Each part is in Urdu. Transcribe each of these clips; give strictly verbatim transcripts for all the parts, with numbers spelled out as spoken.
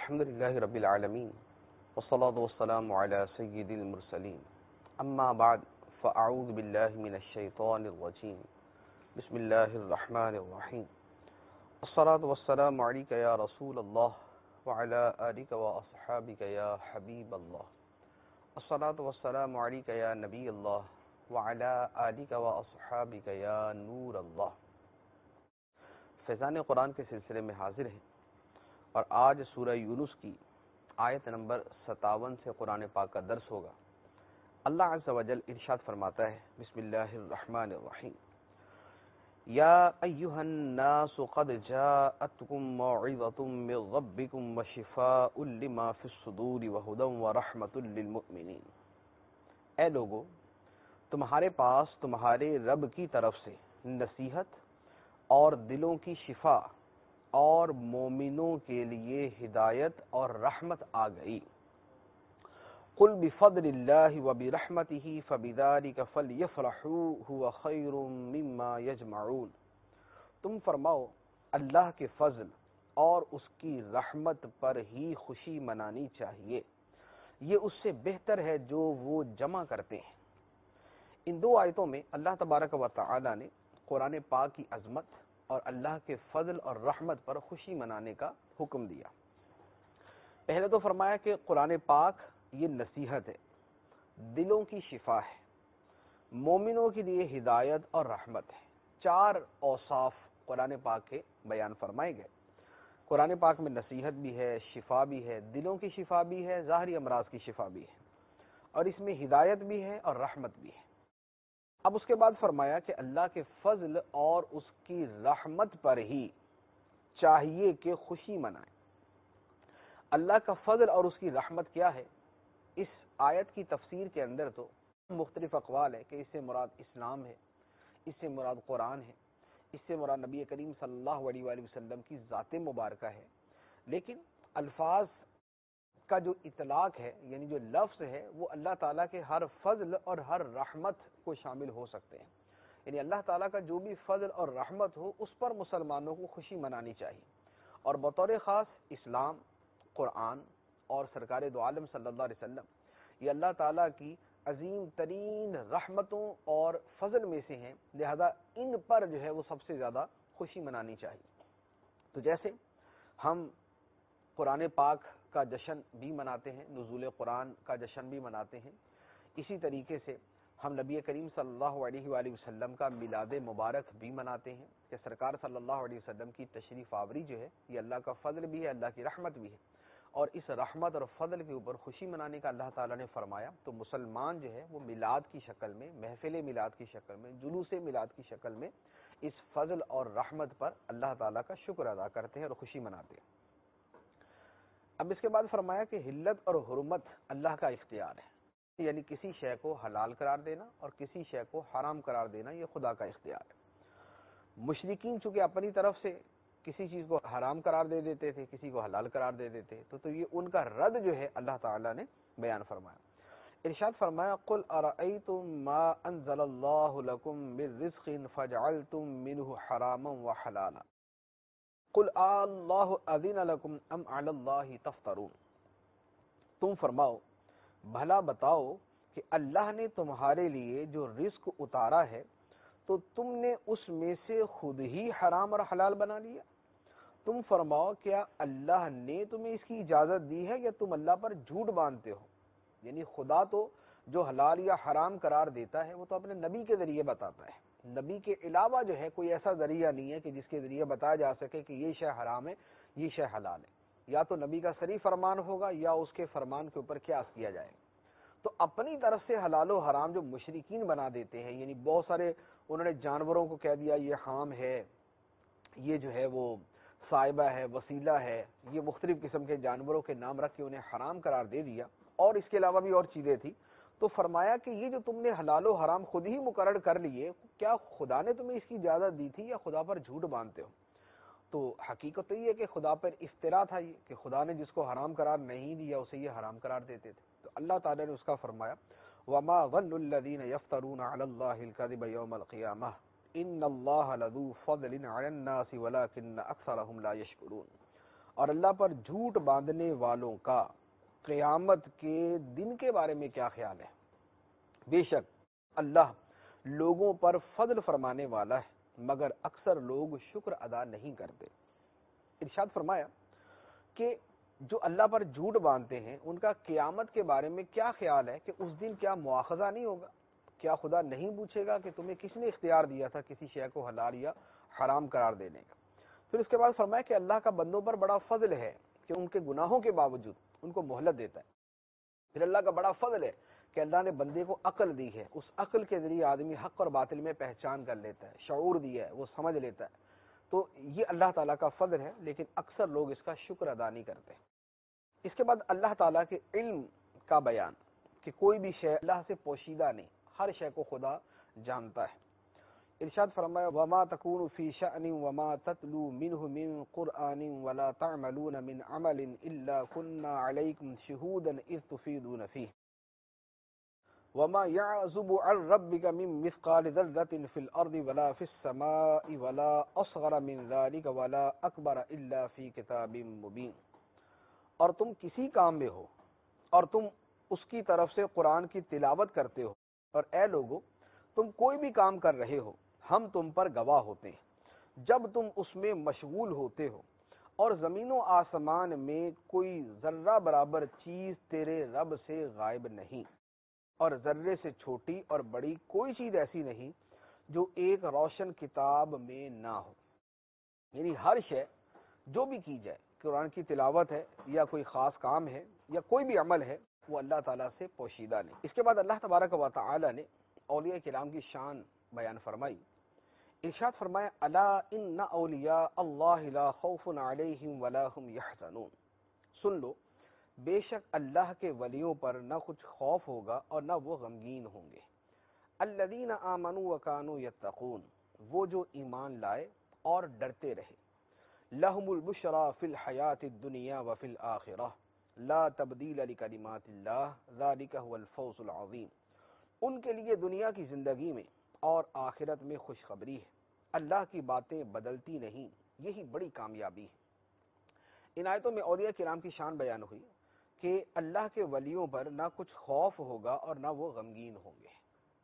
الحمد للہ رب العالمین والصلاة والسلام علی سید المرسلین اما بعد فاعوذ باللہ من الشیطان الرجیم بسم اللہ الرحمن الرحیم الصلاة والسلام علیک یا رسول اللہ وعلی آلک واصحابک یا حبیب اللہ الصلاة والسلام علیک یا نبی اللہ وعلی آلک واصحابک یا نور اللہ۔ فیضان قرآن کے سلسلے میں حاضر ہیں اور آج سورہ یونس کی آیت نمبر ستاون سے قرآن پاک کا درس ہوگا۔ اللہ عز و جل ارشاد فرماتا ہے، بسم اللہ الرحمن الرحیم، یا ایہا الناس قد جاءتکم موعظۃ من ربکم وشفاء لما فی الصدور وہدی ورحمۃ للمؤمنین۔ اے لوگو، تمہارے پاس تمہارے رب کی طرف سے نصیحت اور دلوں کی شفا اور مومنوں کے لیے ہدایت اور رحمت آ گئی۔ قل بفضل اللہ وبرحمتہ فبذلک فلیفرحوا ھو خیر مما یجمعون۔ تم فرماؤ اللہ کے فضل اور اس کی رحمت پر ہی خوشی منانی چاہیے، یہ اس سے بہتر ہے جو وہ جمع کرتے ہیں۔ ان دو آیتوں میں اللہ تبارک و تعالی نے قرآن پاک کی عظمت اور اللہ کے فضل اور رحمت پر خوشی منانے کا حکم دیا۔ پہلے تو فرمایا کہ قرآن پاک یہ نصیحت ہے، دلوں کی شفا ہے، مومنوں کے لیے ہدایت اور رحمت ہے۔ چار اوصاف قرآن پاک کے بیان فرمائے گئے۔ قرآن پاک میں نصیحت بھی ہے، شفا بھی ہے، دلوں کی شفا بھی ہے، ظاہری امراض کی شفا بھی ہے، اور اس میں ہدایت بھی ہے اور رحمت بھی ہے۔ اب اس کے بعد فرمایا کہ اللہ کے فضل اور اس کی رحمت پر ہی چاہیے کہ خوشی منائیں۔ اللہ کا فضل اور اس کی رحمت کیا ہے؟ اس آیت کی تفسیر کے اندر تو مختلف اقوال ہے کہ اس سے مراد اسلام ہے، اس سے مراد قرآن ہے، اس سے مراد نبی کریم صلی اللہ علیہ وآلہ وسلم کی ذات مبارکہ ہے، لیکن الفاظ کا جو اطلاق ہے، یعنی جو لفظ ہے، وہ اللہ تعالیٰ کے ہر فضل اور ہر رحمت کو شامل ہو سکتے ہیں۔ یعنی اللہ تعالیٰ کا جو بھی فضل اور رحمت ہو، اس پر مسلمانوں کو خوشی منانی چاہیے، اور بطور خاص اسلام، قرآن اور سرکار دو عالم صلی اللہ علیہ وسلم یہ اللہ تعالیٰ کی عظیم ترین رحمتوں اور فضل میں سے ہیں، لہذا ان پر جو ہے وہ سب سے زیادہ خوشی منانی چاہیے۔ تو جیسے ہم قرآن پاک کا جشن بھی مناتے ہیں، نزول قرآن کا جشن بھی مناتے ہیں، اسی طریقے سے ہم نبی کریم صلی اللہ علیہ وآلہ وسلم کا میلاد مبارک بھی مناتے ہیں کہ سرکار صلی اللہ علیہ وسلم کی تشریف آوری جو ہے یہ اللہ کا فضل بھی ہے، اللہ کی رحمت بھی ہے، اور اس رحمت اور فضل کے اوپر خوشی منانے کا اللہ تعالیٰ نے فرمایا۔ تو مسلمان جو ہے وہ میلاد کی شکل میں، محفل میلاد کی شکل میں، جلوس میلاد کی شکل میں اس فضل اور رحمت پر اللہ تعالیٰ کا شکر ادا کرتے ہیں اور خوشی مناتے ہیں۔ اب اس کے بعد فرمایا کہ حلت اور حرمت اللہ کا اختیار ہے، یعنی کسی شے کو حلال قرار دینا اور کسی شے کو حرام قرار دینا یہ خدا کا اختیار ہے۔ مشرکین چونکہ اپنی طرف سے کسی چیز کو حرام قرار دے دیتے تھے، کسی کو حلال قرار دے دیتے تو تو یہ ان کا رد جو ہے اللہ تعالیٰ نے بیان فرمایا۔ ارشاد فرمایا، قل ارأیتم ما انزل اللہ لکم من رزق فجعلتم منہ حراما وحلالا قل اللہ اذن لکم ام علی اللہ تفترون۔ تم فرماؤ، بھلا بتاؤ کہ اللہ نے تمہارے لیے جو رزق اتارا ہے تو تم نے اس میں سے خود ہی حرام اور حلال بنا لیا؟ تم فرماؤ، کیا اللہ نے تمہیں اس کی اجازت دی ہے یا تم اللہ پر جھوٹ باندھتے ہو؟ یعنی خدا تو جو حلال یا حرام قرار دیتا ہے وہ تو اپنے نبی کے ذریعے بتاتا ہے، نبی کے علاوہ جو ہے کوئی ایسا ذریعہ نہیں ہے کہ جس کے ذریعے بتایا جا سکے کہ یہ شے حرام ہے، یہ شے حلال ہے۔ یا تو نبی کا صریح فرمان ہوگا یا اس کے فرمان کے اوپر قیاس کیا جائے گا۔ تو اپنی طرف سے حلال و حرام جو مشرکین بنا دیتے ہیں، یعنی بہت سارے انہوں نے جانوروں کو کہہ دیا یہ حام ہے، یہ جو ہے وہ صائبہ ہے، وسیلہ ہے، یہ مختلف قسم کے جانوروں کے نام رکھ کے انہیں حرام قرار دے دیا، اور اس کے علاوہ بھی اور چیزیں تھیں۔ تو فرمایا کہ یہ جو تم نے حلال و حرام خود ہی مقرر کر لیے، کیا خدا نے تمہیں اس کی اجازت دی تھی یا خدا پر جھوٹ باندھتے ہو؟ تو حقیقت تو یہ ہے کہ خدا پر افترا تھا، یہ کہ خدا نے جس کو حرام قرار نہیں دیا اسے یہ حرام قرار دیتے تھے۔ تو اللہ تعالیٰ نے اس کا فرمایا، وما ظن الذین یفترون علی اللہ الکذب یوم القیامہ ان اللہ لذو فضل علی الناس ولکن اکثرهم لا یشکرون۔ اور اللہ پر جھوٹ باندھنے والوں کا قیامت کے دن کے بارے میں کیا خیال ہے؟ بے شک اللہ لوگوں پر فضل فرمانے والا ہے مگر اکثر لوگ شکر ادا نہیں کرتے۔ ارشاد فرمایا کہ جو اللہ پر جھوٹ باندھتے ہیں ان کا قیامت کے بارے میں کیا خیال ہے کہ اس دن کیا مواخذہ نہیں ہوگا؟ کیا خدا نہیں پوچھے گا کہ تمہیں کس نے اختیار دیا تھا کسی شے کو حلال یا حرام قرار دینے کا؟ پھر اس کے بعد فرمایا کہ اللہ کا بندوں پر بڑا فضل ہے کہ ان کے گناہوں کے باوجود ان کو مہلت دیتا ہے۔ پھر اللہ کا بڑا فضل ہے کہ اللہ نے بندے کو عقل دی ہے، اس عقل کے ذریعے آدمی حق اور باطل میں پہچان کر لیتا ہے، شعور دیا ہے، وہ سمجھ لیتا ہے۔ تو یہ اللہ تعالیٰ کا فضل ہے، لیکن اکثر لوگ اس کا شکر ادا نہیں کرتے۔ اس کے بعد اللہ تعالیٰ کے علم کا بیان کہ کوئی بھی شے اللہ سے پوشیدہ نہیں، ہر شے کو خدا جانتا ہے۔ ارشاد فرمایا وما تکون فی شأن وما تتلو منہ من قرآن ولا تعملون من عمل الا كنا علیکم شہودا اذ تفیدون فیہ وما يعزب عن ربك من مثقال ذرة في الأرض ولا في السماء ولا أصغر من ذلك ولا أكبر إلا في كتاب مبين۔ اور تم کسی کام میں ہو اور تم اس کی طرف سے قرآن کی تلاوت کرتے ہو، اور اے لوگو تم کوئی بھی کام کر رہے ہو ہم تم پر گواہ ہوتے ہیں جب تم اس میں مشغول ہوتے ہو، اور زمین و آسمان میں کوئی ذرہ برابر چیز تیرے رب سے غائب نہیں، اور ذرے سے چھوٹی اور بڑی کوئی چیز ایسی نہیں جو ایک روشن کتاب میں نہ ہو۔ یعنی ہر شے جو بھی کی جائے، قرآن کی تلاوت ہے یا کوئی خاص کام ہے یا کوئی بھی عمل ہے، وہ اللہ تعالیٰ سے پوشیدہ نہیں۔ اس کے بعد اللہ تبارک و تعالی نے اولیاء کرام کی شان بیان فرمائی۔ ارشاد فرمایا الا ان اولیاء اللہ لا خوف علیہم ولا هم یحزنون۔ سن لو بے شک اللہ کے ولیوں پر نہ کچھ خوف ہوگا اور نہ وہ غمگین ہوں گے۔ الذین آمنوا وکانوا یتقون، وہ جو ایمان لائے اور ڈرتے رہے۔ لہم البشری فی الحیاۃ الدنیا وفی الآخرہ لا تبدیل لکلمات اللہ ذلک هو الفوز العظیم۔ ان کے لیے دنیا کی زندگی میں اور آخرت میں خوشخبری ہے، اللہ کی باتیں بدلتی نہیں، یہی بڑی کامیابی ہے۔ ان آیتوں میں اولیاء کرام کی شان بیان ہوئی کہ اللہ کے ولیوں پر نہ کچھ خوف ہوگا اور نہ وہ غمگین ہوں گے۔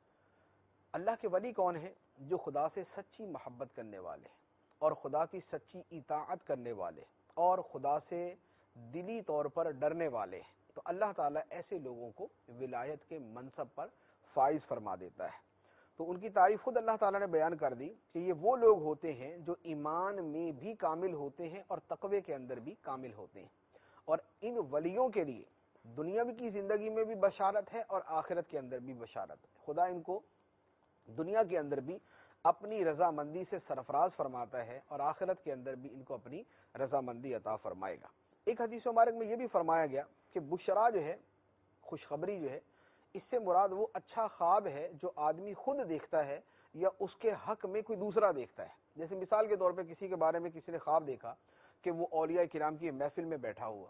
اللہ کے ولی کون ہیں؟ جو خدا سے سچی محبت کرنے والے اور خدا کی سچی اطاعت کرنے والے اور خدا سے دلی طور پر ڈرنے والے ہیں۔ تو اللہ تعالیٰ ایسے لوگوں کو ولایت کے منصب پر فائز فرما دیتا ہے۔ تو ان کی تعریف خود اللہ تعالیٰ نے بیان کر دی کہ یہ وہ لوگ ہوتے ہیں جو ایمان میں بھی کامل ہوتے ہیں اور تقوی کے اندر بھی کامل ہوتے ہیں، اور ان ولیوں کے لیے دنیاوی کی زندگی میں بھی بشارت ہے اور آخرت کے اندر بھی بشارت ہے۔ خدا ان کو دنیا کے اندر بھی اپنی رضامندی سے سرفراز فرماتا ہے اور آخرت کے اندر بھی ان کو اپنی رضامندی عطا فرمائے گا۔ ایک حدیث مبارک میں یہ بھی فرمایا گیا کہ بشرا جو ہے، خوشخبری جو ہے، اس سے مراد وہ اچھا خواب ہے جو آدمی خود دیکھتا ہے یا اس کے حق میں کوئی دوسرا دیکھتا ہے۔ جیسے مثال کے طور پہ کسی کے بارے میں کسی نے خواب دیکھا کہ وہ اولیاء کرام کی محفل میں بیٹھا ہوا،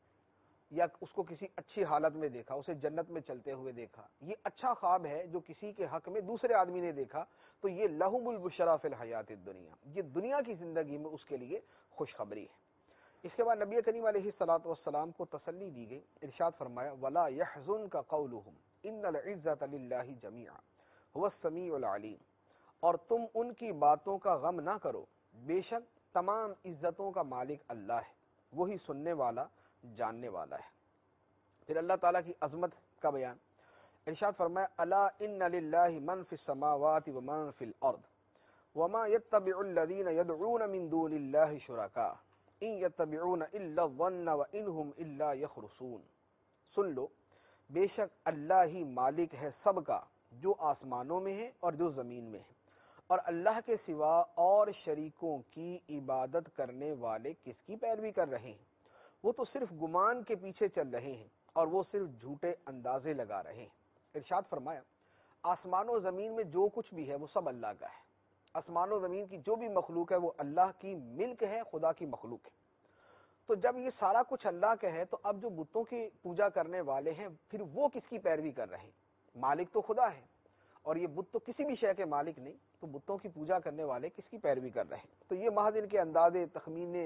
یا اس کو کسی اچھی حالت میں دیکھا، اسے جنت میں چلتے ہوئے دیکھا، یہ اچھا خواب ہے جو کسی کے حق میں دوسرے آدمی نے دیکھا، تو یہ لہم البشری فی الحیات الدنیا، یہ دنیا کی زندگی میں اس کے لیے خوشخبری ہے۔ اس کے بعد نبی کریم علیہ الصلوۃ والسلام کو تسلی دی گئی۔ ارشاد فرمایا ولا يحزنك قولهم ان العزة للہ جميعا هو السمیع العلیم، اور تم ان کی باتوں کا غم نہ کرو، بے شک تمام عزتوں کا مالک اللہ ہے، وہی سننے والا جاننے والا ہے۔ پھر اللہ تعالیٰ کی عظمت کا بیان۔ ارشاد فرمایا الا ان للہ من فی السماوات ومن فی الارض وما يتبع الذین يدعون من دون اللہ شرکاء ان یتبعون الا الظن وانہم الا یخرصون۔ سن لو بے شک اللہ ہی مالک ہے سب کا، جو آسمانوں میں ہے اور جو زمین میں ہے، اور اللہ کے سوا اور شریکوں کی عبادت کرنے والے کس کی پیروی کر رہے ہیں؟ وہ تو صرف گمان کے پیچھے چل رہے ہیں اور وہ صرف جھوٹے اندازے لگا رہے ہیں۔ ارشاد فرمایا آسمان و زمین میں جو کچھ بھی ہے وہ سب اللہ کا ہے۔ آسمان و زمین کی جو بھی مخلوق ہے وہ اللہ کی ملک ہے، خدا کی مخلوق ہے۔ تو جب یہ سارا کچھ اللہ کا ہے تو اب جو بتوں کی پوجا کرنے والے ہیں پھر وہ کس کی پیروی کر رہے ہیں؟ مالک تو خدا ہے، اور یہ بت تو کسی بھی شے کے مالک نہیں، تو بتوں کی پوجا کرنے والے کس کی پیروی کر رہے ہیں؟ تو یہ محض ان کے اندازے، تخمینے،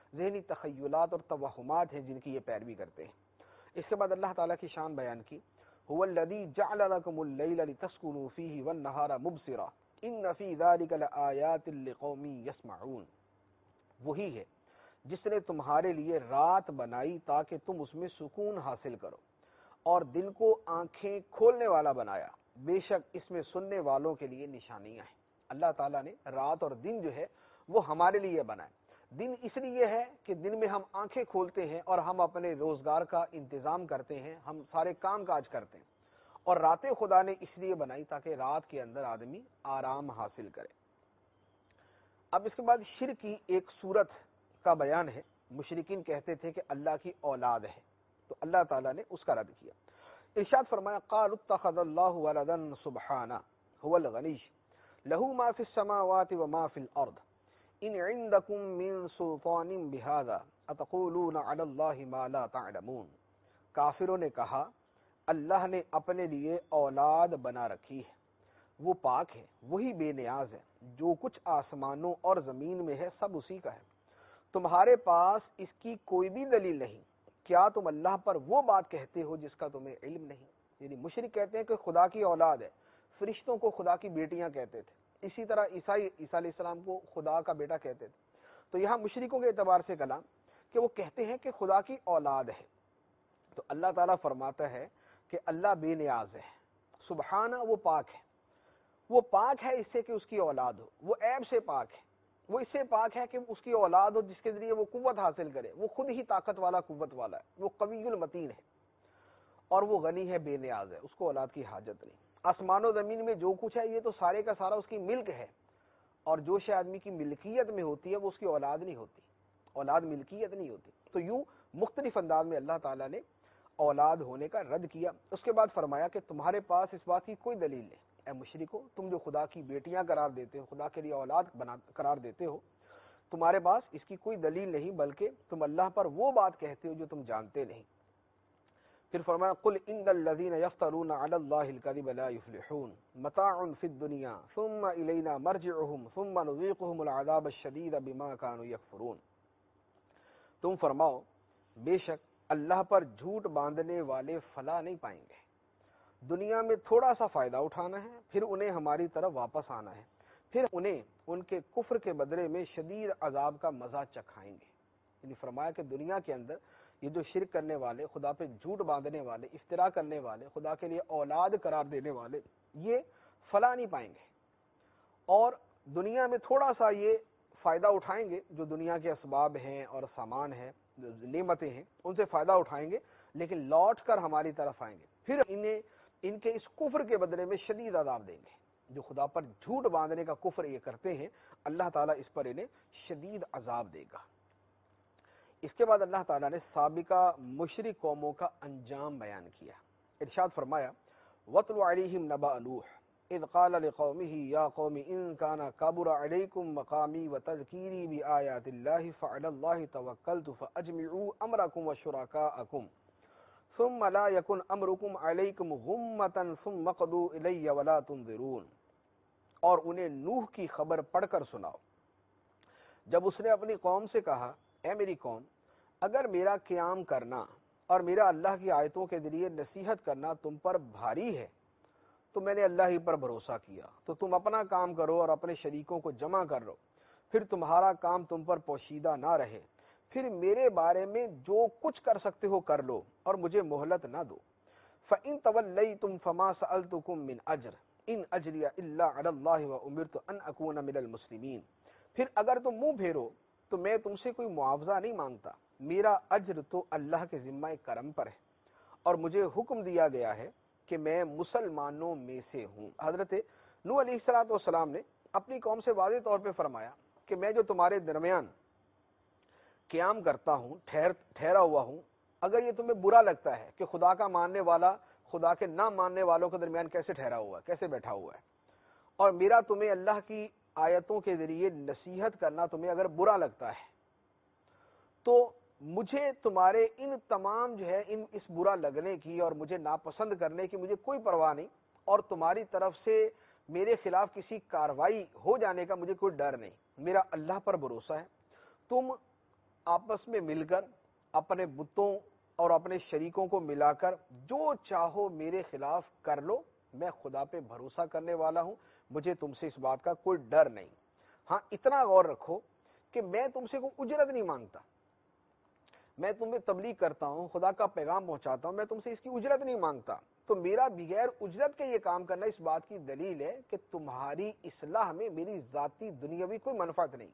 ذہنی تخیلات اور توہمات ہیں جن کی یہ پیروی کرتے ہیں۔ اس کے بعد اللہ تعالیٰ کی شان بیان کی، هو الذی جعل لکم اللیل لتسکنوا فیہ والنہار مبصرا ان فی ذلک لآیات لقوم یسمعون۔ وہی ہے جس نے تمہارے لیے رات بنائی تاکہ تم اس میں سکون حاصل کرو، اور دن کو آنکھیں کھولنے والا بنایا، بے شک اس میں سننے والوں کے لیے نشانیاں ہیں۔ اللہ تعالیٰ نے رات اور دن جو ہے وہ ہمارے لیے بنائے۔ دن اس لیے ہے کہ دن میں ہم آنکھیں کھولتے ہیں اور ہم اپنے روزگار کا انتظام کرتے ہیں، ہم سارے کام کاج کرتے ہیں، اور راتیں خدا نے اس لیے بنائی تاکہ رات کے اندر آدمی آرام حاصل کرے۔ اب اس کے بعد شرک کی ایک صورت کا بیان ہے۔ مشرکین کہتے تھے کہ اللہ کی اولاد ہے، تو اللہ تعالیٰ نے اس کا رد کیا۔ ارشاد فرمایا، قالوا اتخذ اللہ ولدا سبحانہ هو الغنی لہ ما فی السماوات وما فی الارض ان عندکم من سلطان بہذا اتقولون علی اللہ ما لا تعلمون۔ کافروں نے کہا اللہ نے اپنے لیے اولاد بنا رکھی ہے، وہ پاک ہے، وہی بے نیاز ہے، جو کچھ آسمانوں اور زمین میں ہے سب اسی کا ہے، تمہارے پاس اس کی کوئی بھی دلیل نہیں، کیا تم اللہ پر وہ بات کہتے ہو جس کا تمہیں علم نہیں؟ یعنی مشرک کہتے ہیں کہ خدا کی اولاد ہے، فرشتوں کو خدا کی بیٹیاں کہتے تھے، اسی طرح عیسائی عیسیٰ علیہ السلام کو خدا کا بیٹا کہتے تھے۔ تو یہاں مشرکوں کے اعتبار سے کلام کہ وہ کہتے ہیں کہ خدا کی اولاد ہے، تو اللہ تعالیٰ فرماتا ہے کہ اللہ بے نیاز ہے، سبحانہ وہ پاک ہے، وہ پاک ہے اس سے کہ اس کی اولاد ہو، وہ عیب سے پاک ہے، وہ اس سے پاک ہے کہ اس کی اولاد ہو جس کے ذریعے وہ قوت حاصل کرے، وہ خود ہی طاقت والا قوت والا ہے، وہ قوی المتین ہے، اور وہ غنی ہے، بے نیاز ہے، اس کو اولاد کی حاجت نہیں۔ آسمان و زمین میں جو کچھ ہے یہ تو سارے کا سارا اس کی ملک ہے، اور جو شے آدمی کی ملکیت میں ہوتی ہے وہ اس کی اولاد نہیں ہوتی، اولاد ملکیت نہیں ہوتی۔ تو یوں مختلف انداز میں اللہ تعالیٰ نے اولاد ہونے کا رد کیا۔ اس کے بعد فرمایا کہ تمہارے پاس اس بات کی کوئی دلیل نہیں، اے مشرکو، تم جو خدا کی بیٹیاں قرار دیتے ہو، خدا کے لیے اولاد بنا قرار دیتے ہو، تمہارے پاس اس کی کوئی دلیل نہیں، بلکہ تم اللہ پر وہ بات کہتے ہو جو تم جانتے نہیں۔ پھر فرمایا، قل ان الذین یفترون علی اللہ الکذب لا یفلحون متاع فی الدنیا ثم الینا مرجعهم ثم نذیقهم العذاب الشدید بما كانوا یکفرون۔ تم فرماؤ، بے شک اللہ پر جھوٹ باندھنے والے فلاح نہیں پائیں گے، دنیا میں تھوڑا سا فائدہ اٹھانا ہے، پھر انہیں ہماری طرف واپس آنا ہے، پھر انہیں ان کے کفر کے بدلے میں شدید عذاب کا مزہ چکھائیں گے۔ یعنی فرمایا کہ دنیا کے اندر یہ جو شرک کرنے والے، خدا پہ جھوٹ باندھنے والے، افترا کرنے والے، خدا کے لیے اولاد قرار دینے والے، یہ فلاح نہیں پائیں گے، اور دنیا میں تھوڑا سا یہ فائدہ اٹھائیں گے، جو دنیا کے اسباب ہیں اور سامان ہیں، نعمتیں ہیں، ان سے فائدہ اٹھائیں گے، لیکن لوٹ کر ہماری طرف آئیں گے، پھر انہیں ان کے اس کفر کے بدلے میں شدید عذاب دیں گے۔ جو خدا پر جھوٹ باندھنے کا کفر یہ کرتے ہیں، اللہ تعالیٰ اس پر انہیں شدید عذاب دے گا۔ اس کے بعد اللہ تعالیٰ نے سابقہ مشرک قوموں کا انجام بیان کیا۔ ارشاد فرمایا، وَاتْلُ عَلَيْهِمْ نَبَأَ نُوحٍ اذ قال لقومه يا قوم ان كان كبر عليكم مقامي وتذكيري بآيات الله فعلى الله توكلت فأجمعوا أمركم وشركاءكم ثم لا يكن أمركم عليكم غمة ثم قضوا إلي ولا تنظرون۔ اور انہیں نوح کی خبر پڑھ کر سناؤ جب اس نے اپنی قوم سے کہا، اے میری قوم، اگر میرا قیام کرنا اور میرا اللہ کی آیتوں کے ذریعے نصیحت کرنا تم پر بھاری ہے تو میں نے اللہ ہی پر بھروسہ کیا، تو تم اپنا کام کرو اور اپنے شریکوں کو جمع کر لو، پھر تمہارا کام تم پر پوشیدہ نہ رہے، پھر میرے بارے میں جو کچھ کر سکتے ہو کر لو اور مجھے مہلت نہ دو۔ فَإِن تَوَلَّيْتُمْ فَمَا سَأَلْتُكُم مِّنْ أَجْرٍ إِنْ أَجْرِيَ إِلَّا عَلَى اللَّهِ وَأُمِرْتُ أَنْ أَكُونَ مِنَ الْمُسْلِمِينَ۔ پھر اگر تم منہ پھیرو تو میں تم سے کوئی معاوضہ نہیں مانگتا، میرا اجر تو اللہ کے ذمہ کرم پر ہے، اور مجھے حکم دیا گیا ہے کہ میں مسلمانوں میں سے ہوں۔ حضرت نوح علیہ الصلوۃ والسلام نے اپنی قوم سے واضح طور پہ فرمایا کہ میں جو تمہارے درمیان قیام کرتا ہوں، ٹھہر ٹھہرا ہوا ہوں، اگر یہ تمہیں برا لگتا ہے کہ خدا کا ماننے والا خدا کے نہ ماننے والوں کے درمیان کیسے ٹھہرا ہوا ہے، کیسے بیٹھا ہوا ہے، اور میرا تمہیں اللہ کی آیتوں کے ذریعے نصیحت کرنا تمہیں اگر برا لگتا ہے، تو مجھے تمہارے ان تمام جو ہے ان اس برا لگنے کی اور مجھے ناپسند کرنے کی مجھے کوئی پرواہ نہیں، اور تمہاری طرف سے میرے خلاف کسی کاروائی ہو جانے کا مجھے کوئی ڈر نہیں، میرا اللہ پر بھروسہ ہے۔ تم آپس میں مل کر اپنے بتوں اور اپنے شریکوں کو ملا کر جو چاہو میرے خلاف کر لو، میں خدا پہ بھروسہ کرنے والا ہوں، مجھے تم سے اس بات کا کوئی ڈر نہیں۔ ہاں اتنا غور رکھو کہ میں تم سے کوئی اجرت نہیں مانگتا، میں تمہیں تبلیغ کرتا ہوں، خدا کا پیغام پہنچاتا ہوں، میں تم سے اس کی اجرت نہیں مانگتا، تو میرا بغیر اجرت کے یہ کام کرنا اس بات کی دلیل ہے کہ تمہاری اصلاح میں میری ذاتی دنیاوی کوئی منفعت نہیں،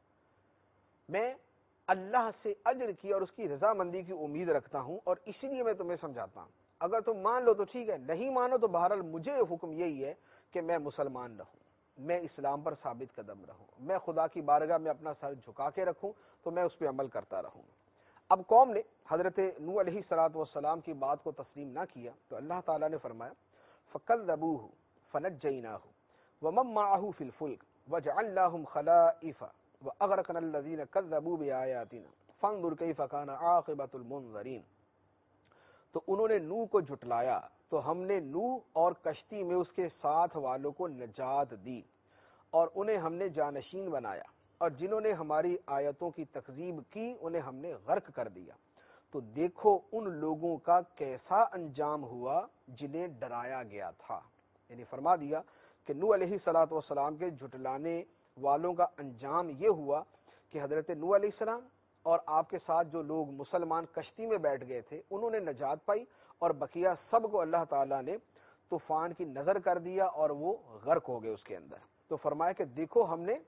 میں اللہ سے اجر کی اور اس کی رضامندی کی امید رکھتا ہوں، اور اسی لیے میں تمہیں سمجھاتا ہوں۔ اگر تم مان لو تو ٹھیک ہے، نہیں مانو تو بہرحال مجھے حکم یہی ہے کہ میں مسلمان رہوں، میں اسلام پر ثابت قدم رہوں، میں خدا کی بارگاہ میں اپنا سر جھکا کے رکھوں، تو میں اس پہ عمل کرتا رہوں۔ اب قوم نے حضرت نوح علیہ الصلوۃ والسلام کی بات کو تسلیم نہ کیا تو اللہ تعالیٰ نے فرمایا فَكَذَّبُوهُ فَنَجَّيْنَاهُ وَمَن مَّعَهُ فِي الْفُلْكِ وَجَعَلْنَاهُمْ خَلَائِفَ وَأَغْرَقْنَا الَّذِينَ كَذَّبُوا بِآيَاتِنَا فَانظُرْ كَيْفَ كَانَ عَاقِبَةُ الْمُنذَرِينَ۔ تو انہوں نے نوح کو جھٹلایا تو ہم نے نوح اور کشتی میں اس کے ساتھ والوں کو نجات دی، اور انہیں ہم نے جانشین بنایا، اور جنہوں نے ہماری آیتوں کی تکذیب کی انہیں ہم نے غرق کر دیا۔ تو دیکھو ان لوگوں کا کیسا انجام ہوا جنہیں ڈرایا گیا تھا، یعنی فرما دیا کہ نوح علیہ الصلوۃ والسلام کے جھٹلانے والوں کا انجام یہ ہوا کہ حضرت نوح علیہ السلام اور آپ کے ساتھ جو لوگ مسلمان کشتی میں بیٹھ گئے تھے انہوں نے نجات پائی، اور بقیہ سب کو اللہ تعالیٰ نے طوفان کی نظر کر دیا اور وہ غرق ہو گئے اس کے اندر۔ تو فرمایا کہ دیکھو ہم نے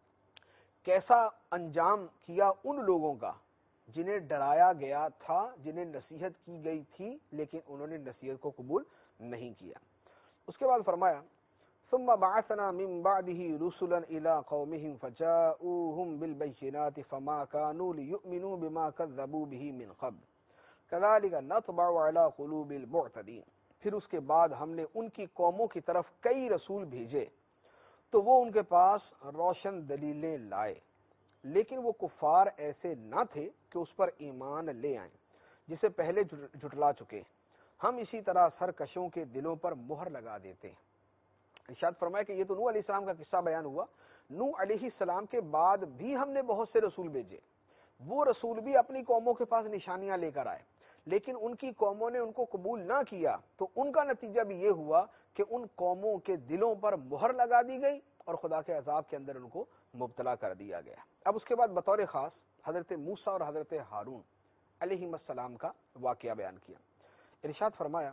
کیسا انجام کیا ان لوگوں کا جنہیں ڈرایا گیا تھا، جنہیں نصیحت کی گئی تھی لیکن انہوں نے نصیحت کو قبول نہیں کیا۔ اس کے بعد فرمایا ثم بعثنا من بعده رسلا الى قومهم فجاءوهم بالبينات فما كانوا ليؤمنوا بما كذبوا به من قبل كذلك نطبع على قلوب المعتدين۔ پھر اس کے بعد ہم نے ان کی قوموں کی طرف کئی رسول بھیجے تو وہ ان کے پاس روشن دلیلیں لائے، لیکن وہ کفار ایسے نہ تھے کہ اس پر ایمان لے آئیں جسے پہلے جھٹلا چکے، ہم اسی طرح سرکشوں کے دلوں پر مہر لگا دیتے ہیں۔ ارشاد فرمایا کہ یہ تو نوح علیہ السلام کا قصہ بیان ہوا، نوح علیہ السلام کے بعد بھی ہم نے بہت سے رسول بھیجے، وہ رسول بھی اپنی قوموں کے پاس نشانیاں لے کر آئے، لیکن ان کی قوموں نے ان کو قبول نہ کیا، تو ان کا نتیجہ بھی یہ ہوا کہ ان قوموں کے دلوں پر مہر لگا دی گئی اور خدا کے عذاب کے اندر ان کو مبتلا کر دیا گیا۔ اب اس کے بعد بطور خاص حضرت موسیٰ اور حضرت ہارون علیہ السلام کا واقعہ بیان کیا۔ ارشاد فرمایا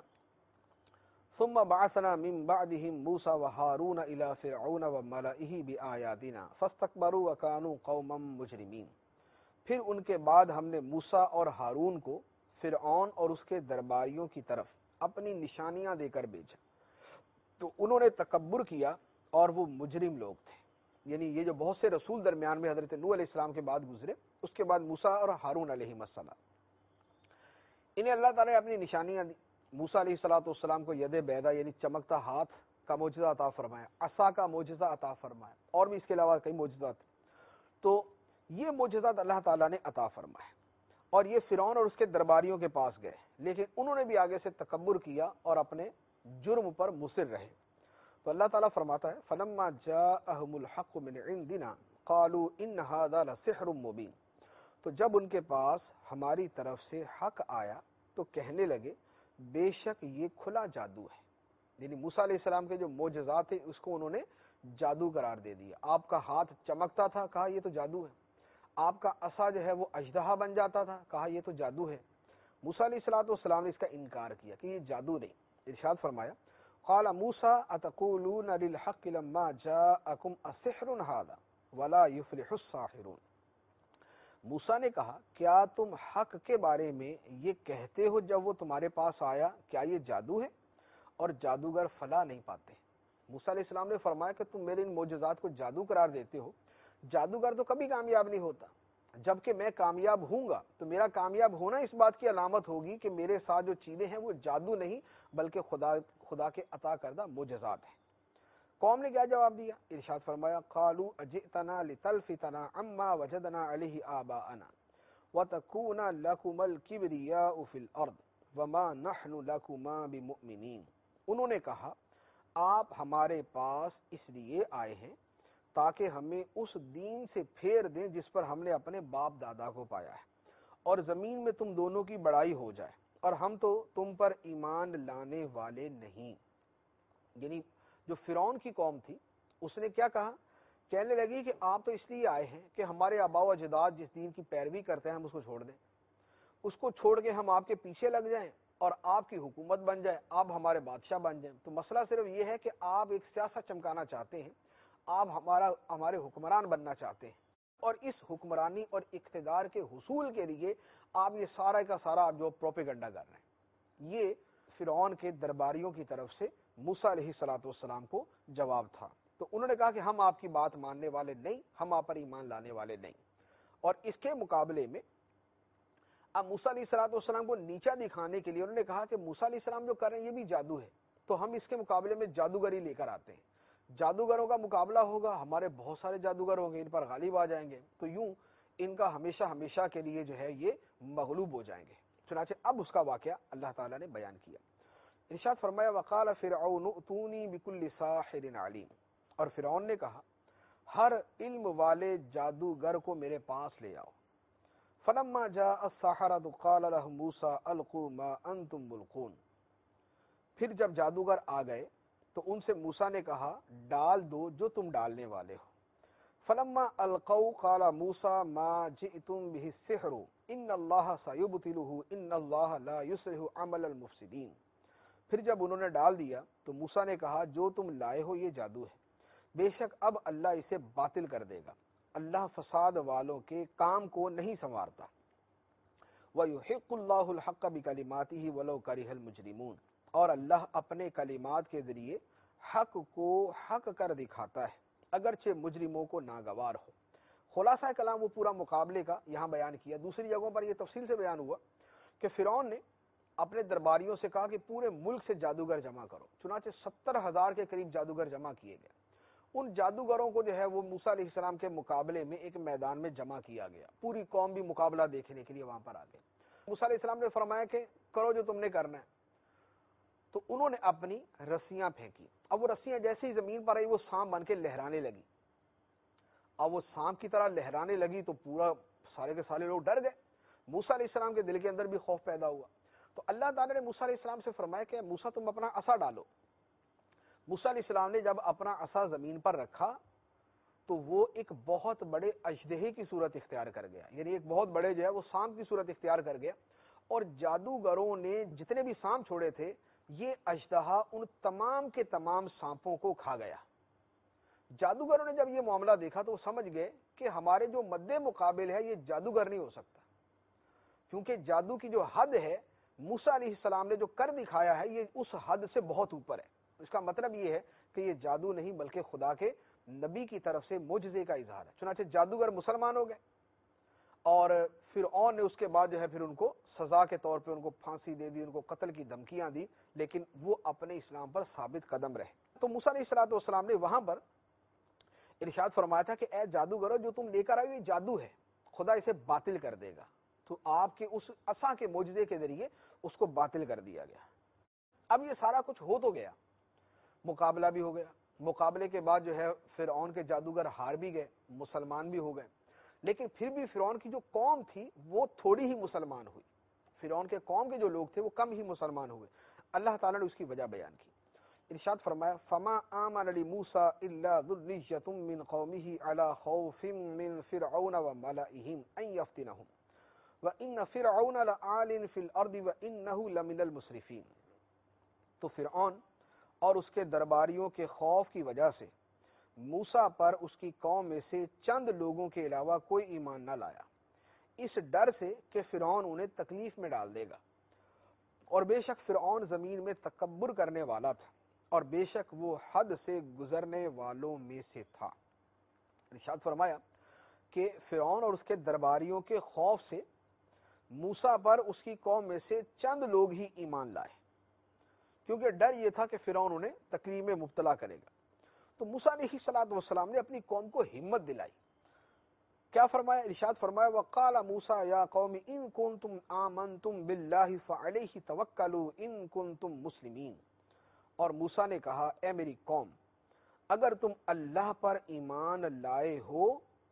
ثم بعثنا من بعدهم موسى وهارون الى فرعون وملئه بآياتنا فاستكبروا وكانوا قوما مجرمين۔ پھر ان کے بعد ہم نے موسیٰ اور ہارون کو فرعون اور اس کے درباریوں کی طرف اپنی نشانیاں دے کر بھیجا تو انہوں نے تکبر کیا اور وہ مجرم لوگ تھے۔ یعنی یہ جو بہت سے رسول درمیان میں حضرت نوح علیہ السلام کے بعد گزرے، اس کے بعد موسیٰ اور ہارون علیہ السلام، انہیں اللہ تعالیٰ نے اپنی نشانیاں دی۔ موسیٰ علیہ الصلوۃ والسلام کو ید بیضا یعنی چمکتا ہاتھ کا معجزہ عطا فرمایا، عصا کا معجزہ عطا فرمایا، اور بھی اس کے علاوہ کئی معجزات، تو یہ معجزات اللہ تعالیٰ نے عطا فرمائے، اور یہ فرعون اور اس کے درباریوں کے پاس گئے، لیکن انہوں نے بھی آگے سے تکبر کیا اور اپنے جرم پر مصر رہے۔ تو اللہ تعالیٰ فرماتا ہے فَلَمَّا جَاءَهُمُ الْحَقُّ مِنْ عِنْدِنَا قَالُوا إِنَّ هَذَا لَسِحْرٌ مُبِينٌ۔ تو جب ان کے پاس ہماری طرف سے حق آیا تو کہنے لگے بے شک یہ کھلا جادو ہے، یعنی موسیٰ علیہ السلام کے جو معجزات ہیں اس کو انہوں نے جادو قرار دے دیا۔ آپ کا ہاتھ چمکتا تھا، کہا یہ تو جادو ہے، آپ کا عصا جو ہے وہ اژدہا بن جاتا تھا، کہا یہ تو جادو ہے۔ موسیٰ علیہ الصلوۃ والسلام نے اس کا انکار کیا کہ یہ جادو نہیں۔ ارشاد فرمایا قال موسیٰ اتقولون للحق لما جاءکم اسحر ھذا ولا یفلح الساحرون۔ موسیٰ نے کہا کیا تم حق کے بارے میں یہ کہتے ہو جب وہ تمہارے پاس آیا کیا یہ جادو ہے، اور جادوگر فلاح نہیں پاتے۔ موسیٰ علیہ السلام نے فرمایا کہ تم میرے ان معجزات کو جادو قرار دیتے ہو، جادوگر تو کبھی کامیاب نہیں ہوتا، جبکہ میں کامیاب ہوں گا تو میرا کامیاب ہونا اس بات کی علامت ہوگی کہ میرے ساتھ جو چیزیں ہیں وہ جادو نہیں بلکہ خدا خدا کے عطا کردہ معجزات ہیں۔ قوم نے کیا جواب دیا؟ ارشاد فرمایا قالوا اجئتنا لتلفتنا عما وجدنا علیہ آباءنا وتکون لکم الکبریاء فی الارض وما نحن لکما بمؤمنین۔ انہوں نے کہا آپ ہمارے پاس اس لیے آئے ہیں تاکہ ہمیں اس دین سے پھیر دیں جس پر ہم نے اپنے باپ دادا کو پایا ہے، اور زمین میں تم دونوں کی بڑائی ہو جائے، اور ہم تو تم پر ایمان لانے والے نہیں۔ یعنی جو فرعون کی قوم تھی اس نے کیا کہا، کہنے لگی کہ آپ تو اس لیے آئے ہیں کہ ہمارے آباء و اجداد جس دین کی پیروی کرتے ہیں ہم اس کو چھوڑ دیں، اس کو چھوڑ کے ہم آپ کے پیچھے لگ جائیں اور آپ کی حکومت بن جائے، آپ ہمارے بادشاہ بن جائیں۔ تو مسئلہ صرف یہ ہے کہ آپ ایک سیاست چمکانا چاہتے ہیں، آپ ہمارا ہمارے حکمران بننا چاہتے ہیں، اور اس حکمرانی اور اقتدار کے حصول کے لیے آپ یہ سارا کا سارا جو پروپیگنڈا کر رہے ہیں۔ یہ فرعون کے درباریوں کی طرف سے موسیٰ علیہ الصلوۃ والسلام کو جواب تھا۔ تو انہوں نے کہا کہ ہم آپ کی بات ماننے والے نہیں، ہم آپ پر ایمان لانے والے نہیں۔ اور اس کے مقابلے میں اب موسیٰ علیہ الصلوۃ والسلام کو نیچا دکھانے کے لیے انہوں نے کہا کہ موسیٰ علیہ السلام جو کر رہے ہیں یہ بھی جادو ہے، تو ہم اس کے مقابلے میں جادوگری لے کر آتے ہیں، جادوگروں کا مقابلہ ہوگا، ہمارے بہت سارے جادوگر ہوں گے، ان پر غالب آ جائیں گے، تو یوں ان کا ہمیشہ ہمیشہ کے لیے جو ہے یہ مغلوب ہو جائیں گے۔ چنانچہ اب اس کا واقعہ اللہ تعالیٰ نے بیان کیا۔ ارشاد فرمایا وقال فرعون ائتونی بكل ساحر علیم، اور فرعون نے کہا ہر علم والے جادوگر کو میرے پاس لے آؤ۔ فلما جاء السحرة قال لهم موسى القوا ما انتم ملقون، پھر جب جادوگر آ گئے تو ان سے موسیٰ نے کہا ڈال دو جو تم ڈالنے والے ہو۔ فلما القوا قال موسى ما جئتم به السحر ان الله سيبطله ان الله لا يصلح عمل المفسدين، پھر جب انہوں نے ڈال دیا تو موسیٰ نے کہا جو تم لائے ہو یہ جادو ہے، بے شک اب اللہ اسے باطل کر دے گا، اللہ فساد والوں کے کام کو نہیں سنوارتا۔ وَيُحِقُّ اللَّهُ الْحَقَّ بِكَلِمَاتِهِ وَلَوْ كَرِهَ الْمُجْرِمُونَ، اور اللہ اپنے کلمات کے ذریعے حق کو حق کر دکھاتا ہے اگرچہ مجرموں کو ناگوار ہو۔ خلاصہ کلام وہ پورا مقابلے کا یہاں بیان کیا۔ دوسری جگہوں پر یہ تفصیل سے بیان ہوا کہ فرعون نے اپنے درباریوں سے کہا کہ پورے ملک سے جادوگر جمع کرو، چنانچہ ستر ہزار کے قریب جادوگر جمع کیے گئے۔ ان جادوگروں کو جو ہے وہ موسیٰ علیہ السلام کے مقابلے میں ایک میدان میں جمع کیا گیا، پوری قوم بھی مقابلہ دیکھنے کے لیے وہاں پر آ گئی۔ موسیٰ علیہ السلام نے فرمایا کہ کرو جو تم نے کرنا ہے، تو انہوں نے اپنی رسیاں پھینکی۔ اب وہ رسیاں جیسے ہی زمین پر آئی وہ سانپ بن کے لہرانے لگی۔ اب وہ سانپ کی طرح لہرانے لگی تو پورا سارے کے سارے لوگ ڈر گئے، موسیٰ علیہ السلام کے دل کے اندر بھی خوف پیدا ہوا۔ تو اللہ تعالیٰ نے موسیٰ علیہ السلام سے فرمایا کہ موسیٰ تم اپنا عصا ڈالو۔ موسیٰ علیہ السلام نے جب اپنا عصا زمین پر رکھا تو وہ ایک بہت بڑے اژدہے کی صورت اختیار کر گیا، یعنی ایک بہت بڑے جو ہے وہ سانپ کی صورت اختیار کر گیا، اور جادوگروں نے جتنے بھی سانپ چھوڑے تھے یہ اژدہا ان تمام کے تمام سانپوں کو کھا گیا۔ جادوگروں نے جب یہ معاملہ دیکھا تو وہ سمجھ گئے کہ ہمارے جو مد مقابل ہے یہ جادوگر نہیں ہو سکتا، کیونکہ جادو کی جو حد ہے موسیٰ علیہ السلام نے جو کر دکھایا ہے یہ اس حد سے بہت اوپر ہے۔ اس کا مطلب یہ ہے کہ یہ جادو نہیں بلکہ خدا کے نبی کی طرف سے معجزے کا اظہار ہے۔ چنانچہ جادوگر مسلمان ہو گئے، اور فرعون نے اس کے بعد جو ہے پھر ان کو سزا کے طور پہ ان کو پھانسی دے دی، ان کو قتل کی دھمکیاں دی، لیکن وہ اپنے اسلام پر ثابت قدم رہے۔ تو موسیٰ علیہ الصلوۃ والسلام نے وہاں پر ارشاد فرمایا تھا کہ اے جادوگرو جو تم لے کر آئے یہ جادو ہے، خدا اسے باطل کر دے گا۔ تو آپ کے اس عصا کے معجزے کے ذریعے اس کو باطل کر دیا گیا۔ اب یہ سارا کچھ ہو تو گیا، مقابلہ بھی ہو گیا، مقابلے کے بعد جو ہے فرعون کے جادوگر ہار بھی گئے، مسلمان بھی ہو گئے، لیکن پھر بھی فرعون کی جو قوم تھی وہ تھوڑی ہی مسلمان ہوئی، فرعون کے قوم کے جو لوگ تھے وہ کم ہی مسلمان ہوئے۔ اللہ تعالیٰ نے اس کی وجہ بیان کی، ارشاد فرمایا فما آمن لموسى الا ذرية من قومه على خوف من فرعون وملئهم ان يفتنهم وان فرعون لعال في الارض وانه لمن المسرفين۔ تو فرعون اور اس کے درباریوں کے خوف کی وجہ سے موسیٰ پر اس کی قوم میں سے چند لوگوں کے علاوہ کوئی ایمان نہ لایا، اس ڈر سے کہ فرعون انہیں تکلیف میں ڈال دے گا، اور بے شک فرعون زمین میں تکبر کرنے والا تھا، اور بے شک وہ حد سے گزرنے والوں میں سے تھا۔ ارشاد فرمایا کہ فرعون اور اس کے درباریوں کے خوف سے موسیٰ پر اس کی قوم میں سے چند لوگ ہی ایمان لائے، کیونکہ ڈر یہ تھا کہ فرعون انہیں تکلیف میں مبتلا کرے گا۔ تو موسیٰ علیہ الصلوۃ والسلام نے اپنی قوم کو ہمت دلائی، کیا فرمایا؟ ارشاد فرمایا وقال موسیٰ یا قوم ان کنتم آمنتم باللہ فعلیہ توکلوا ان کنتم مسلمین، اور موسیٰ نے کہا اے میری قوم اگر تم اللہ پر ایمان لائے ہو،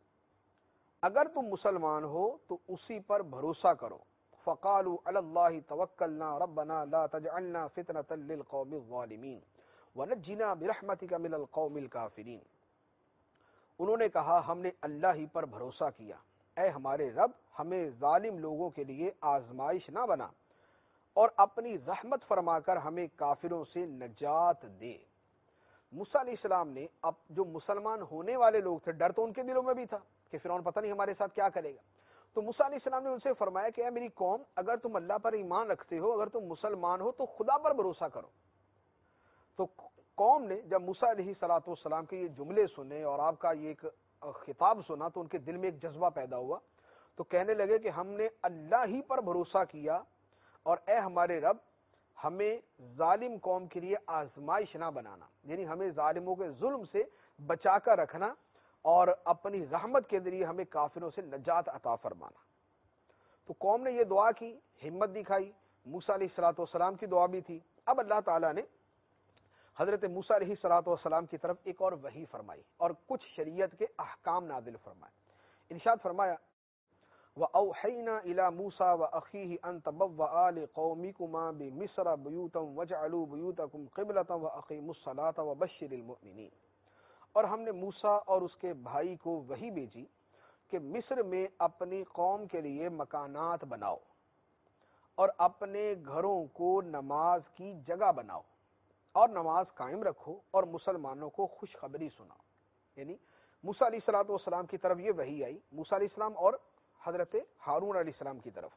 اگر تم مسلمان ہو تو اسی پر بھروسہ کرو. فقالوا علی اللہ توکلنا ربنا لا تجعلنا فتنة للقوم الظالمین ونجنا برحمتک من القوم الکافرین. انہوں نے کہا ہم نے اللہ ہی پر بھروسہ کیا، اے ہمارے رب ہمیں ظالم لوگوں کے لیے آزمائش نہ بنا اور اپنی رحمت فرما کر ہمیں کافروں سے نجات دے. موسیٰ علیہ السلام نے اب جو مسلمان ہونے والے لوگ تھے، ڈر تو ان کے دلوں میں بھی تھا کہ فرعون پتہ نہیں ہمارے ساتھ کیا کرے گا. تو موسیٰ علیہ السلام نے ان سے فرمایا کہ اے میری قوم، اگر تم اللہ پر ایمان رکھتے ہو، اگر تم مسلمان ہو تو خدا پر بھروسہ کرو. تو قوم نے جب موسیٰ علیہ الصلوۃ والسلام کے یہ جملے سنے اور آپ کا یہ ایک خطاب سنا تو ان کے دل میں ایک جذبہ پیدا ہوا. تو کہنے لگے کہ ہم نے اللہ ہی پر بھروسہ کیا اور اے ہمارے رب ہمیں ظالم قوم کے لیے آزمائش نہ بنانا، یعنی ہمیں ظالموں کے ظلم سے بچا کر رکھنا اور اپنی رحمت کے ذریعے ہمیں کافروں سے نجات عطا فرمانا. تو قوم نے یہ دعا کی، ہمت دکھائی. موسیٰ علیہ الصلوۃ والسلام کی دعا بھی تھی. اب اللہ تعالیٰ نے حضرت موسیٰ علیہ الصلوۃ والسلام کی طرف ایک اور وحی فرمائی اور کچھ شریعت کے احکام نازل فرمائے. ارشاد فرمایا وَأَوْحَيْنَا إِلَى مُوسَى وَأَخِيهِ أَن تَبَوَّآ لِقَوْمِكُمَا بِمِصْرَ بُيُوتًا وَاجْعَلُوا بُيُوتَكُمْ قِبْلَةً وَأَقِيمُوا الصَّلَاةَ وَبَشِّرِ الْمُؤْمِنِينَ. اور ہم نے موسیٰ اور اس کے بھائی کو وحی بھیجی کہ مصر میں اپنی قوم کے لیے مکانات بناؤ اور اپنے گھروں کو نماز کی جگہ بناؤ اور نماز قائم رکھو اور مسلمانوں کو خوشخبری سناؤ. یعنی موسیٰ علیہ الصلوۃ والسلام کی طرف یہ وحی آئی، موسیٰ علیہ السلام اور حضرت ہارون علیہ السلام کی طرف،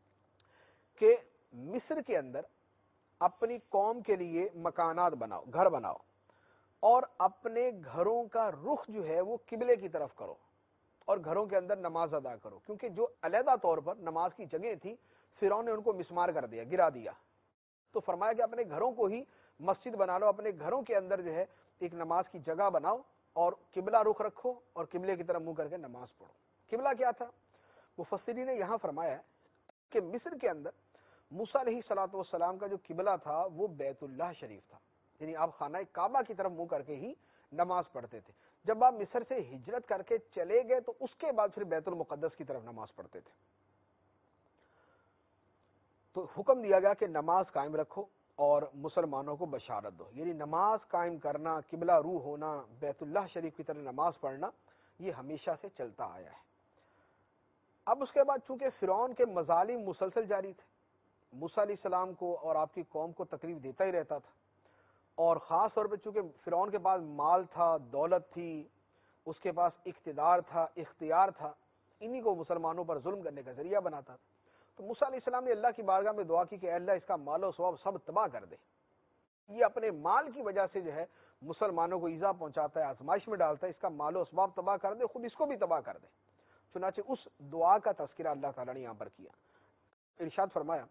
کہ مصر کے اندر اپنی قوم کے لیے مکانات بناؤ، گھر بناؤ اور اپنے گھروں کا رخ جو ہے وہ قبلے کی طرف کرو اور گھروں کے اندر نماز ادا کرو. کیونکہ جو علیحدہ طور پر نماز کی جگہ تھی فرعون نے ان کو مسمار کر دیا، گرا دیا. تو فرمایا کہ اپنے گھروں کو ہی مسجد بنا لو، اپنے گھروں کے اندر جو ہے ایک نماز کی جگہ بناؤ اور قبلہ رخ رکھو اور قبلے کی طرف منہ کر کے نماز پڑھو. قبلہ کیا تھا؟ مفسرین نے یہاں فرمایا کہ مصر کے اندر موسیٰ علیہ الصلوۃ والسلام کا جو قبلہ تھا وہ بیت اللہ شریف تھا، یعنی آپ خانہ کعبہ کی طرف منہ کر کے ہی نماز پڑھتے تھے. جب آپ مصر سے ہجرت کر کے چلے گئے تو اس کے بعد پھر بیت المقدس کی طرف نماز پڑھتے تھے. تو حکم دیا گیا کہ نماز قائم رکھو اور مسلمانوں کو بشارت دو. یعنی نماز قائم کرنا، قبلہ رو ہونا، بیت اللہ شریف کی طرف نماز پڑھنا، یہ ہمیشہ سے چلتا آیا ہے. اب اس کے بعد چونکہ فرعون کے مظالم مسلسل جاری تھے، موسیٰ علیہ السلام کو اور آپ کی قوم کو تکلیف دیتا ہی رہتا تھا، اور خاص طور پہ چونکہ فرعون کے پاس مال تھا، دولت تھی، اس کے پاس اقتدار تھا، اختیار تھا، انہی کو مسلمانوں پر ظلم کرنے کا ذریعہ بناتا تھا. تو موسیٰ علیہ السلام نے اللہ کی بارگاہ میں دعا کی کہ اے اللہ اس کا مال و ثواب سب تباہ کر دے. یہ اپنے مال کی وجہ سے جو ہے مسلمانوں کو ایذا پہنچاتا ہے، آزمائش میں ڈالتا ہے، اس کا مال و ثواب تباہ کر دے، خود اس کو بھی تباہ کر دے. چنانچہ اس دعا کا تذکرہ اللہ تعالیٰ نے یہاں پر کیا. ارشاد فرمایا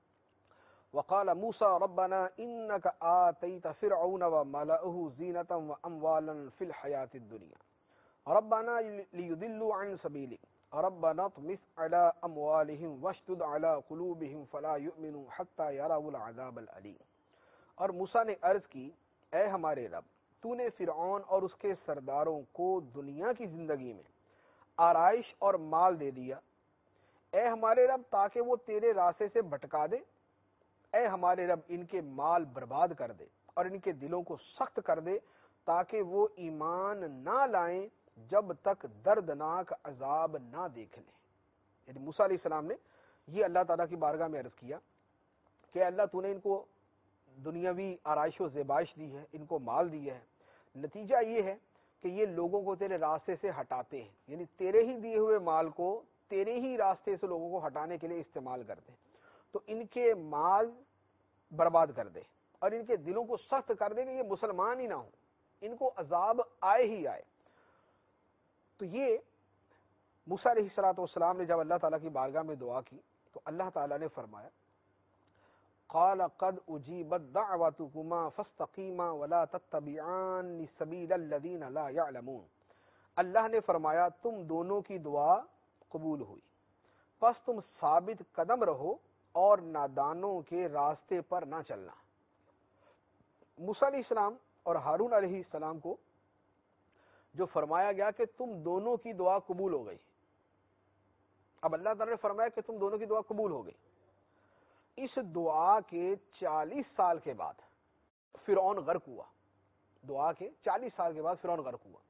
وقال موسى ربنا انك آتيت فرعون وملئه زينة واموالا في الحياة الدنيا ربنا ليضلوا عن سبيلك ربنا اطمس على اموالهم واشدد على قلوبهم فلا يؤمنوا حتى يروا العذاب الأليم. اور موسیٰ نے عرض کی اے ہمارے رب، تو نے فرعون اور اس کے سرداروں کو دنیا کی زندگی میں آرائش اور مال دے دیا، اے ہمارے رب تاکہ وہ تیرے راستے سے بھٹکا دے. اے ہمارے رب ان کے مال برباد کر دے اور ان کے دلوں کو سخت کر دے تاکہ وہ ایمان نہ لائیں جب تک دردناک عذاب نہ دیکھ لیں. یعنی موسیٰ علیہ السلام نے یہ اللہ تعالیٰ کی بارگاہ میں عرض کیا کہ اللہ تو نے ان کو دنیاوی آرائش و زیبائش دی ہے، ان کو مال دیا ہے، نتیجہ یہ ہے کہ یہ لوگوں کو تیرے راستے سے ہٹاتے ہیں، یعنی تیرے ہی دیے ہوئے مال کو تیرے ہی راستے سے لوگوں کو ہٹانے کے لیے استعمال کرتے ہیں. تو ان کے مال برباد کر دے اور ان کے دلوں کو سخت کر دے کہ یہ مسلمان ہی نہ ہوں، ان کو عذاب آئے ہی آئے. تو یہ موسیٰ علیہ الصلوۃ والسلام نے جب اللہ تعالیٰ کی بارگاہ میں دعا کی تو اللہ تعالیٰ نے فرمایا قال قد اجیبت دعوتکما فاستقیما ولا تتبعان سبیل الذین لا یعلمون. اللہ نے فرمایا تم دونوں کی دعا قبول ہوئی، پس تم ثابت قدم رہو اور نادانوں کے راستے پر نہ چلنا. موسیٰ علیہ السلام اور ہارون علیہ السلام کو جو فرمایا گیا کہ تم دونوں کی دعا قبول ہو گئی. اب اللہ تعالیٰ نے فرمایا کہ تم دونوں کی دعا قبول ہو گئی. اس دعا کے چالیس سال کے بعد فرعون غرق ہوا. دعا کے چالیس سال کے بعد فرعون غرق ہوا.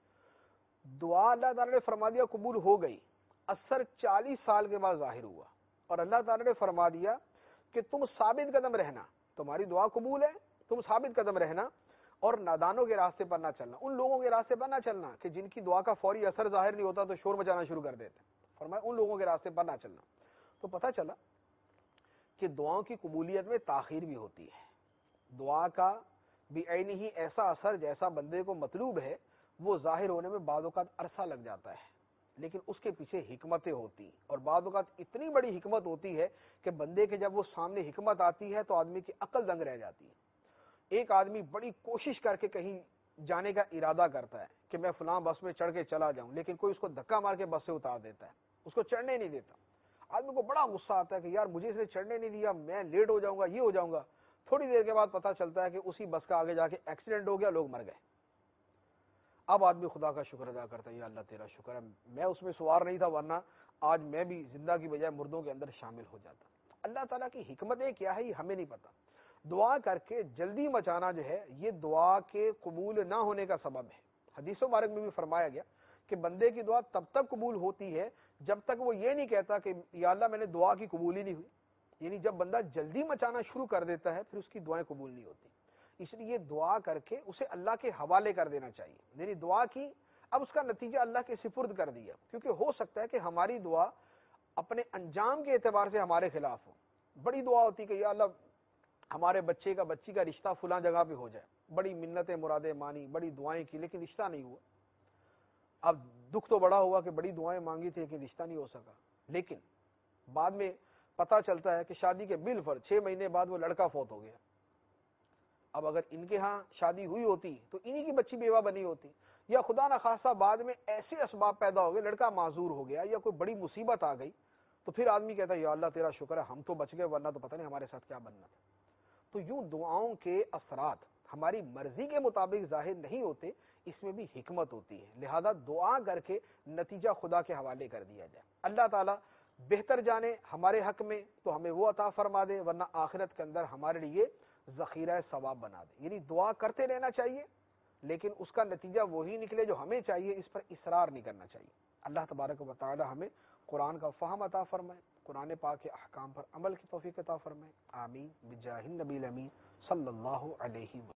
دعا اللہ تعالیٰ نے فرما دیا قبول ہو گئی. اثر چالیس سال کے بعد ظاہر ہوا اور اللہ تعالیٰ نے فرما دیا کہ تم ثابت قدم رہنا, تمہاری دعا قبول ہے, تم ثابت قدم رہنا اور نادانوں کے راستے پر نہ چلنا, ان لوگوں کے راستے پر نہ چلنا کہ جن کی دعا کا فوری اثر ظاہر نہیں ہوتا تو شور مچانا شروع کر دیتے. فرمایا ان لوگوں کے راستے پر نہ چلنا. تو پتہ چلا کہ دعاؤں کی قبولیت میں تاخیر بھی ہوتی ہے. دعا کا بعینہ ہی ایسا اثر جیسا بندے کو مطلوب ہے وہ ظاہر ہونے میں بعض اوقات عرصہ لگ جاتا ہے, لیکن اس کے پیچھے حکمتیں ہوتی اور بعض اوقات اتنی بڑی حکمت ہوتی ہے کہ بندے کے جب وہ سامنے حکمت آتی ہے تو آدمی کی عقل دنگ رہ جاتی ہے. ایک آدمی بڑی کوشش کر کے کہیں جانے کا ارادہ کرتا ہے کہ میں فلاں بس میں چڑھ کے چلا جاؤں, لیکن کوئی اس کو دھکا مار کے بس سے اتار دیتا ہے, اس کو چڑھنے نہیں دیتا. آدمی کو بڑا غصہ آتا ہے کہ یار مجھے اس نے چڑھنے نہیں دیا, میں لیٹ ہو جاؤں گا, یہ ہو جاؤں گا. تھوڑی دیر کے بعد پتہ چلتا ہے کہ اسی بس کا آگے جا کے ایکسیڈنٹ ہو گیا, لوگ مر گئے. اب آدمی خدا کا شکر ادا کرتا ہے, یا اللہ تیرا شکر ہے میں اس میں سوار نہیں تھا, ورنہ آج میں بھی زندہ کی بجائے مردوں کے اندر شامل ہو جاتا. اللہ تعالیٰ کی حکمتیں کیا ہے یہ ہمیں نہیں پتا. دعا کر کے جلدی مچانا جو ہے یہ دعا کے قبول نہ ہونے کا سبب ہے. حدیث مبارک میں بھی فرمایا گیا کہ بندے کی دعا تب تک قبول ہوتی ہے جب تک وہ یہ نہیں کہتا کہ یا اللہ میں نے دعا کی قبول ہی نہیں ہوئی. یعنی جب بندہ جلدی مچانا شروع کر دیتا ہے پھر اس کی دعائیں قبول نہیں ہوتی. اس لیے دعا کر کے اسے اللہ کے حوالے کر دینا چاہیے. یعنی دعا کی اب اس کا نتیجہ اللہ کے سپرد کر دیا, کیونکہ ہو سکتا ہے کہ ہماری دعا اپنے انجام کے اعتبار سے ہمارے خلاف ہو. بڑی دعا ہوتی کہ یا اللہ ہمارے بچے کا بچی کا رشتہ فلاں جگہ پہ ہو جائے, بڑی منتیں مرادیں مانی, بڑی دعائیں کی, لیکن رشتہ نہیں ہوا. اب دکھ تو بڑا ہوا کہ بڑی دعائیں مانگی تھی لیکن رشتہ نہیں ہو سکا. لیکن بعد میں پتا چلتا ہے کہ شادی کے بالفرض چھ مہینے بعد وہ لڑکا فوت ہو گیا. اب اگر ان کے ہاں شادی ہوئی ہوتی تو انہی کی بچی بیوہ بنی ہوتی, یا خدا نخواستہ بعد میں ایسے اسباب پیدا ہو گئے, لڑکا معذور ہو گیا یا کوئی بڑی مصیبت آ گئی, تو پھر آدمی کہتا ہے یا اللہ تیرا شکر ہے ہم تو بچ گئے, ورنہ تو پتہ نہیں ہمارے ساتھ کیا بننا تھا. تو یوں دعاؤں کے اثرات ہماری مرضی کے مطابق ظاہر نہیں ہوتے, اس میں بھی حکمت ہوتی ہے. لہذا دعا کر کے نتیجہ خدا کے حوالے کر دیا جائے. اللہ تعالیٰ بہتر جانے ہمارے حق میں تو ہمیں وہ عطا فرما دے, ورنہ آخرت کے اندر ہمارے لیے ذخیرہ ثواب بنا دے. یعنی دعا کرتے رہنا چاہیے لیکن اس کا نتیجہ وہی نکلے جو ہمیں چاہیے, اس پر اصرار نہیں کرنا چاہیے. اللہ تبارک و تعالی ہمیں قرآن کا فہم عطا فرمائے, قرآن پاک کے احکام پر عمل کی توفیق عطا فرمائے. آمین بجاہ النبی الامین صلی اللہ علیہ وسلم.